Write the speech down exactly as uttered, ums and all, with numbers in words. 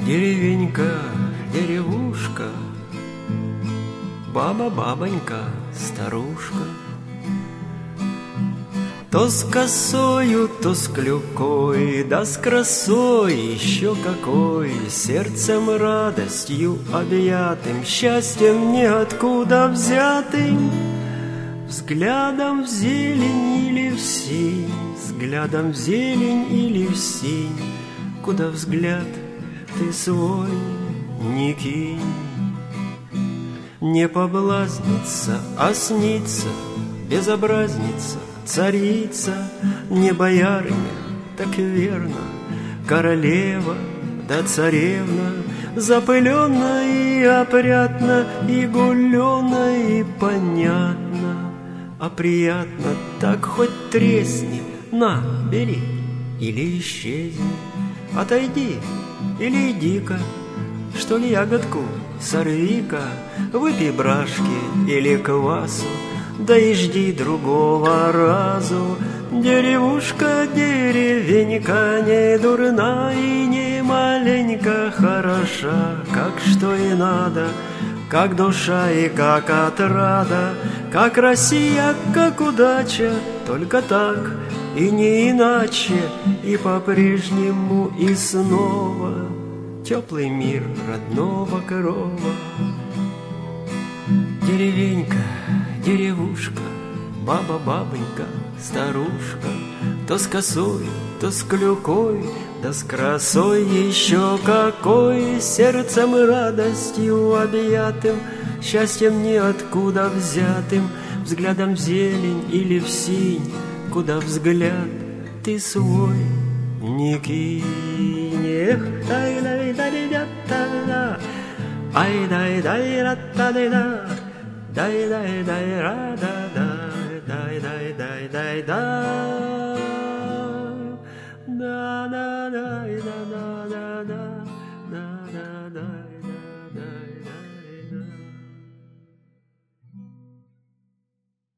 Деревенька, деревушка, баба, бабонька, старушка. То с косою, то с клюкой, да с красой еще какой, сердцем радостью объятым, счастьем ниоткуда взятым, взглядом в зелень или в синь, взглядом в зелень или в синь, куда взгляд ты свой не кинь. Не поблазнится, а снится безобразница, царица, не боярыня, так верно, королева да царевна, запыленно и опрятно, и гулено, и понятно, а приятно так хоть тресни, на, бери или исчезни, отойди или иди-ка, что ли ягодку сорви-ка, выпей брашки или квасу, да и жди другого разу. Деревушка, деревенька, не дурна и не маленько хороша, как что и надо, как душа и как отрада, как Россия, как удача, только так и не иначе, и по-прежнему и снова теплый мир родного крова. Деревенька, деревушка, баба, бабонька, старушка, то с косой, то с клюкой, да с красой еще какой, сердцем и радостью объятым, счастьем ниоткуда взятым, взглядом в зелень или в синь, куда взгляд ты свой не кинь. Эх, дай-дай-дай-дай-дай-дай, ай-дай-дай-дай-дай-дай, дай-дай-дай-дай-дай, дай-дай-дай-дай-дай, да-да-дай-да-да-да-да, да-да-дай.